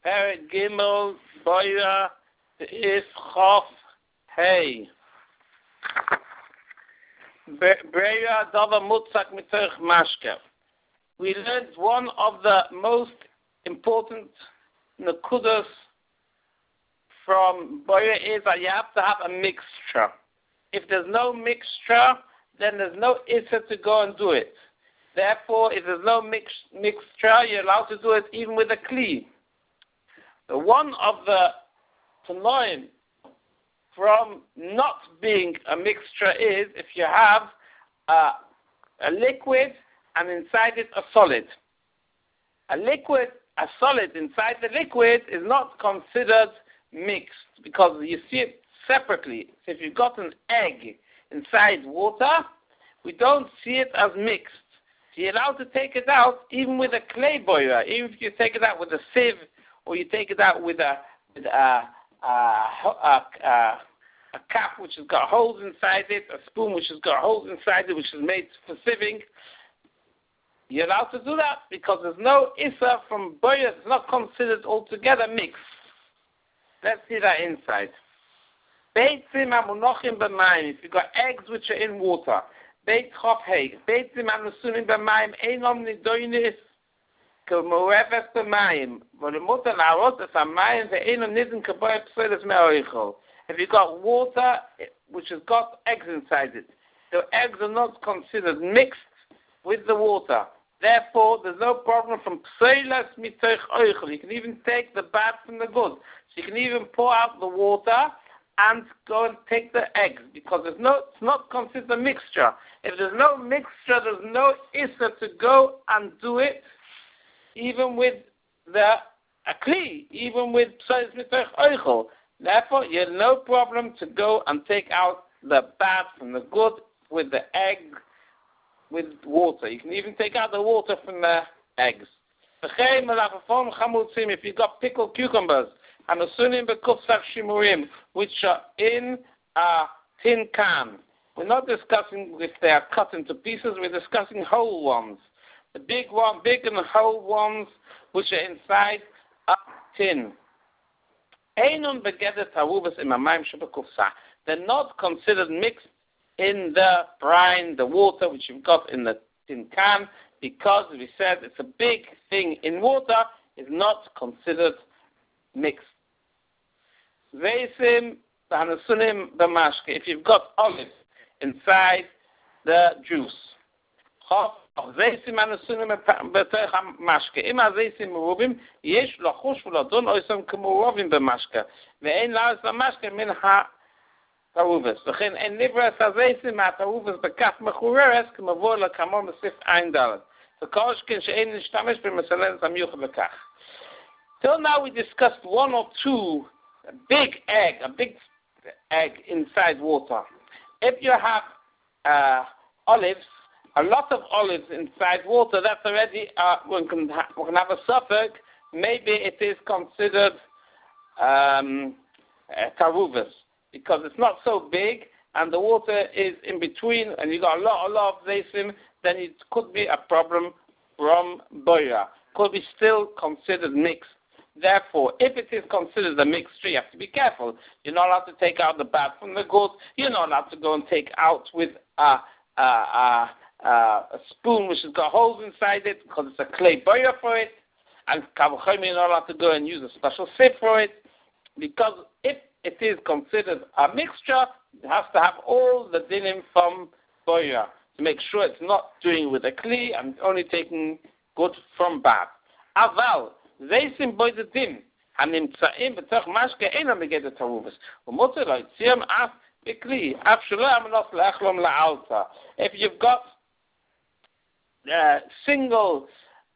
Perek Gimel Boira Is Chof Hey. Breira Dava Mutzak Mitoch Mashke. We learned one of the most important Nakudas from Boira is that you have to have a mixture. If there's no mixture, then there's no issa to go and do it. Therefore, if there's no mixture, you're allowed to do it even with a kli. The one of the tanoim from not being a mixture is if you have a liquid and inside it a solid. A solid inside the liquid is not considered mixed because you see it separately. So if you've got an egg inside water, we don't see it as mixed. So you're allowed to take it out even with a clay boiler, even if you take it out with a sieve or you take it out with a cap which has got holes inside it, a spoon which has got holes inside it, which is made for sieving. You're allowed to do that because there's no issa from boiler. It's not considered altogether mixed. Let's see that inside. Beitzim amunochim b'mayim. If you've got eggs which are in water, beit chof hey. Beitzim amusunim b'mayim einom nidoinis k'moreves b'mayim. V'lemuta na'arot es hamayim ve'einom nidin k'boy p'soiles me'oichol. If you've got water which has got eggs inside it, the eggs are not considered mixed with the water. Therefore, there's no problem from p'soiles mitoch oichol. You can even take the bad from the good. So you can even pour out the water and go and take the eggs because it's not considered a mixture. If there's no mixture, there's no issa to go and do it, even with a kli, even with p'soiles mitoch oichol. Therefore, you have no problem to go and take out the bad from the good with the egg, with water. You can even take out the water from the eggs. If you've got pickled cucumbers, which are in a tin can. We're not discussing if they are cut into pieces, we're discussing whole ones. The big and whole ones which are inside a tin. They're not considered mixed in the brine, the water which you've got in the tin can, because we said it's a big thing in water, is not considered mixed. If you've got olives inside the juice, till now we discussed one or two a big egg inside water. If you have olives, a lot of olives inside water, that's already, one can have a suffix, maybe it is considered taruvas, because it's not so big, and the water is in between, and you got a lot of zesim, then it could be a problem from boira. Could be still considered mixed. Therefore, if it is considered a mixture, you have to be careful. You're not allowed to take out the bad from the good. You're not allowed to go and take out with a spoon which has got holes inside it because it's a clay boya for it. And you're not allowed to go and use a special sieve for it, because if it is considered a mixture, it has to have all the dinim from boya to make sure it's not doing with a kli and only taking good from bad. Aval. Zeisim boy the din. Hanimtsaim betach mashke ena meged taruvas. Umoter lo yitziam af bekli. Af shelo amnos leachlom la'alta. If you've got single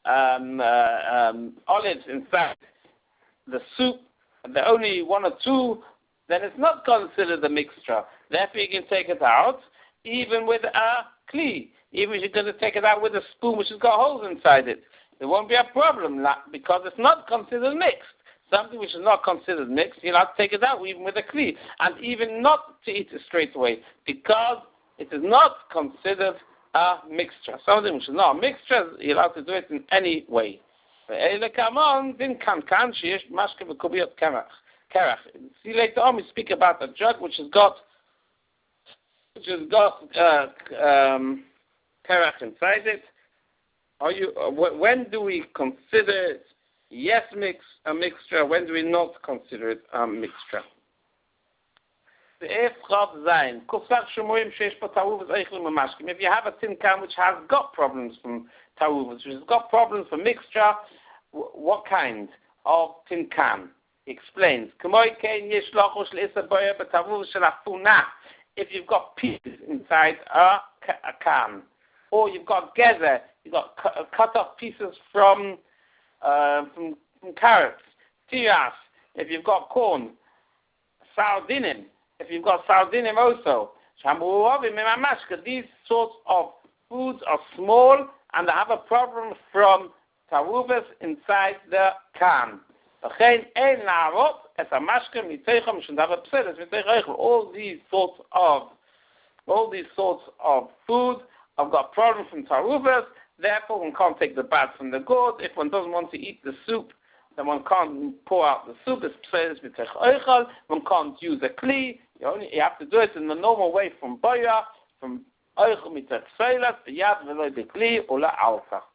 olives inside the soup, and there are only one or two, then it's not considered a mixture. Therefore, you can take it out even with a kli. Even if you're going to take it out with a spoon which has got holes inside it. There won't be a problem because it's not considered mixed. Something which is not considered mixed, you'll have to take it out even with a kli, and even not to eat it straight away because it is not considered a mixture. Something which is not a mixture, you'll have to do it in any way. Ve'ele kamon, din kan sheyesh mashke v'kubiyot kerach. See later on we speak about a jug which has got kerach inside it. When do we consider it yes a mixture? When do we not consider it a mixture? If you have a tin can which has got problems from ta'uvas, which has got problems for mixture, what kind of tin can? He explains. If you've got pieces inside a can, or you've got gezer, you've got cut off pieces from carrots, tiras, if you've got corn, sardinim, if you've got sardinim also, these sorts of foods are small and they have a problem from taruvas inside the can. All these sorts of food have got problems from taruvas, therefore one can't take the bath from the gourd. If one doesn't want to eat the soup, then one can't pour out the soup. One can't use a kli. You have to do it in the normal way from boya, from oichel mitech seilas, b'yad v'lo dekli, or la'alta.